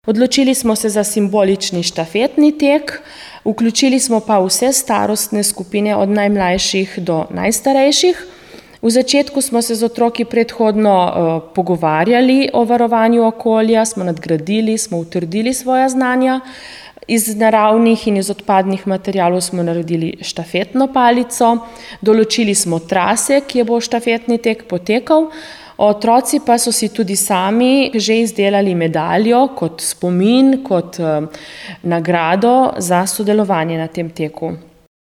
Odločili smo se za simbolični štafetni tek, vključili smo pa vse starostne skupine od najmlajših do najstarejših. V začetku smo se z otroki predhodno pogovarjali o varovanju okolja, smo nadgradili, smo utrdili svoja znanja. Iz naravnih in iz odpadnih materialov smo naredili štafetno palico, določili smo trase, kje bo štafetni tek potekal. Otroci pa so si tudi sami že izdelali medaljo kot spomin, kot nagrado za sodelovanje na tem teku.